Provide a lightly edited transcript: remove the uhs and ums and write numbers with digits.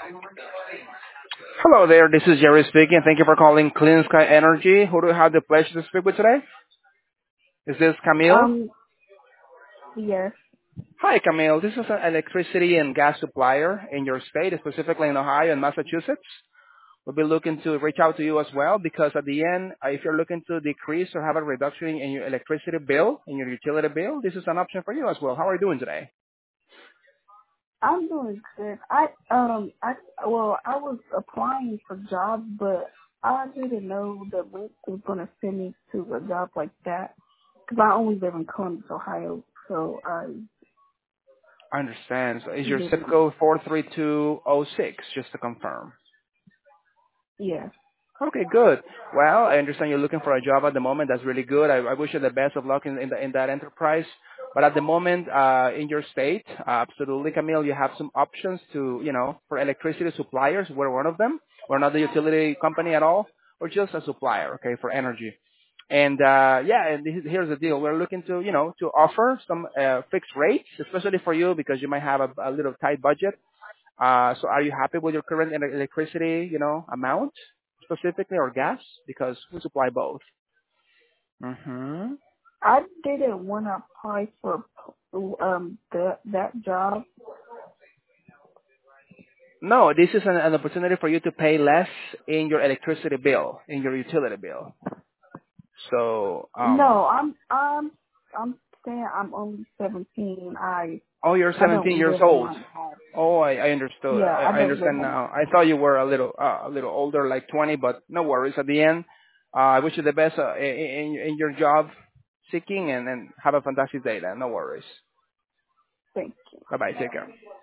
Hello there, this is Jerry speaking. Thank you for calling Clean Sky Energy. Who do I have the pleasure to speak with today? Is this Camille? Um, yes. Hi, Camille. This is an electricity and gas supplier in your state, specifically in Ohio and Massachusetts. We'll be looking to reach out to you as well because at the end, if you're looking to decrease or have a reduction in your electricity bill, in your utility bill, this is an option for you as well. How are you doing today? I'm doing good. I was applying for jobs, but I didn't know the link was going to send me to a job like that because I only live in Columbus, Ohio, so I I understand. So is your zip didn't. code 43206, just to confirm? Yeah. Okay, good. Well, I understand you're looking for a job at the moment. That's really good. I wish you the best of luck in that enterprise. But at the moment, in your state, absolutely, Camille, you have some options to, for electricity suppliers. We're one of them. We're not a utility company at all. We're just a supplier, okay, for energy. And yeah, and here's the deal. We're looking to, to offer some fixed rates, especially for you because you might have a little tight budget. So are you happy with your current electricity, amount specifically or gas? Because we supply both. Mm-hmm. I didn't want to apply for that job. No, this is an opportunity for you to pay less in your electricity bill, in your utility bill. So, No, I'm saying I'm only 17. oh, you're I 17 don't years live on old. my home. Oh, I understood. Yeah, I I don't live understand on my now. I home. thought you were a little older, like 20, but no worries. At the end, I wish you the best in your job seeking and have a fantastic day then. No worries. Thank you. Bye bye. Take care.